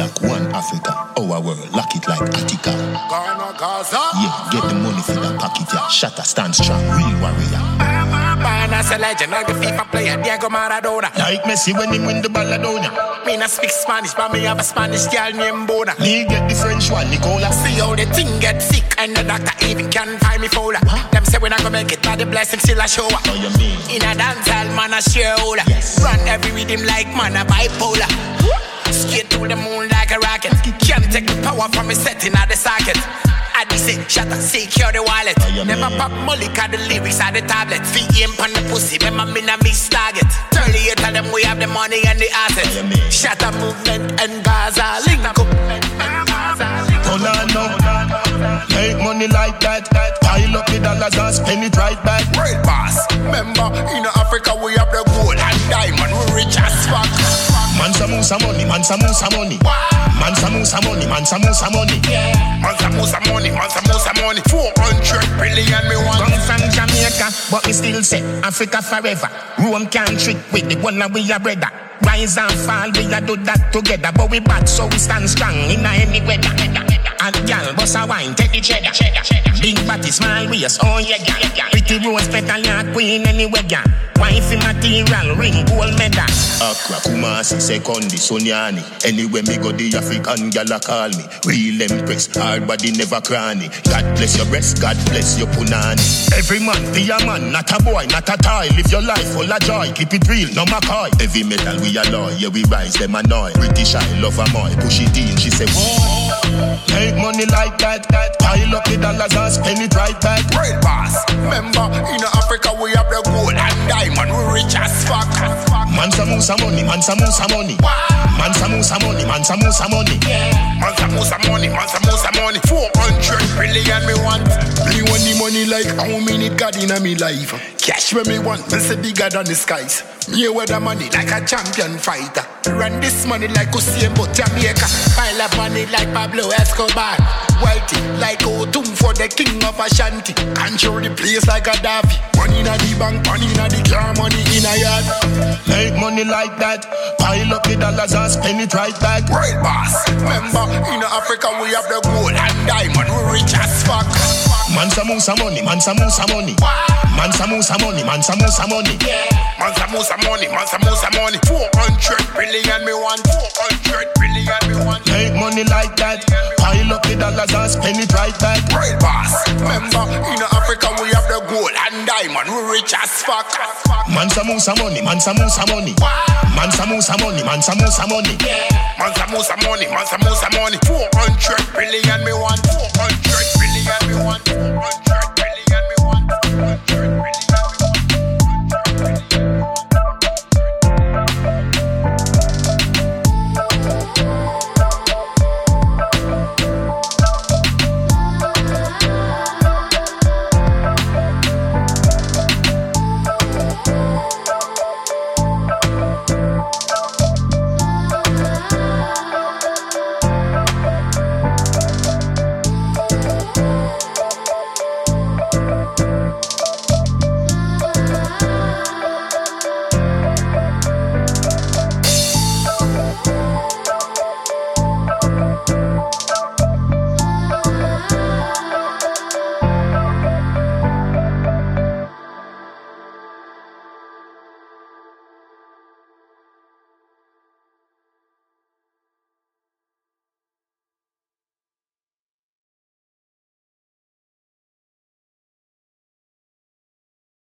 like one Africa. Our world, lock it like Attica. Ghana, Gaza. Yeah, get the money for the pocket, yeah. Shatter, stand strong, real warrior. Man, as a legend, like the FIFA player, Diego Maradona. Like Messi when he win the Balladona. Me not speak Spanish, but me have a Spanish girl named Bona. Me get the French one, Nicola. See how the thing get sick, and the doctor even can't find me folder. Them say when I go make it, all the blessings still a show up. How you mean? In a dancehall, man a shareholder. Yes. Run every rhythm like man a bipolar. Skate to the moon like a rocket. Can't take the power from me setting at the socket. I be say, shut up, secure the wallet. Never pop molly, cause the lyrics are the tablet. Feet in on the pussy, remember me not miss target. 38 of them, we have the money and the assets. Shut up, movement and Gaza. Link up. Hold on, no. Make money like that. Pile up the dollars and spend it right back. Real boss. Remember, in Africa we have the gold and diamond. We rich as fuck. Man some money, man some money. Man some money, man some money. Man some money, man some money. 400 billion me want. Come from Jamaica, but me still say Africa forever. Rome can't trick with the one that we are brother. Rise and fall, we a do that together. But we bad, so we stand strong in any weather. And gal, boss a wine, take the cheddar. Big body, small waist, oh yeah, yeah. Pretty rose petal, yeah, queen anywhere, yeah. Wifey material, ring, gold medal. Accra, Kumasi, Sekondi, Sonyani. Anywhere me go, the African gal a call me. Real empress, hard body never cranny. God bless your breast, God bless your punani. Every man be a man, not a boy, not a toy. Live your life full of joy, keep it real, no McCoy. Heavy metal, we alloy, yeah we rise, them annoy. British I love a boy, push it in, she say, whoa. Make money like that. Pile up the dollars and spend it right back. Real boss. Remember, in Africa we have the gold and diamond. We rich as fuck. Man some money, man some money. Man some money, man some money. Man some money, man some money. 400 billion me want. Me want the money like how many God in me life. Cash when me want, me say bigger than the skies. Me with the money like a champion fighter. Run this money like Usain Bolt Jamaica. Pile up money like Pablo Escobar. Wealthy like Otum for the king of Ashanti. Control the place like a Davi. Money in the bank, money in the car, money in a yard. Make money like that. Pile up the dollars and spend it right back. Real boss. Remember, in Africa we have the gold and diamond. We rich as fuck. Man some money, man some money. Man some money, man some money. Man some money, man some money. 400 billion me want. 400 billion me want. Make money like that. Pile up the dollars and spend it right back. Real boss. Remember, in Africa we have the gold and diamond. We rich as fuck. Man some money, man some money. Man some money, man some money. Man some money, man some money. 400 billion me want. 400